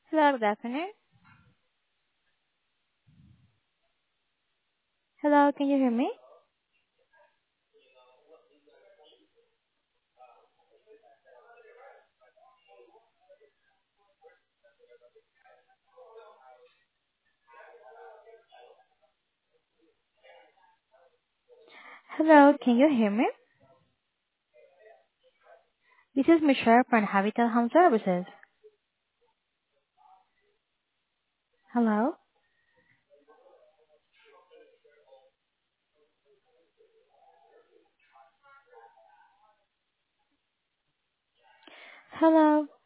Hello, good afternoon. Hello, can you hear me? Hello, can you hear me? This is Michelle from Habitat Home Services. Hello? Hello?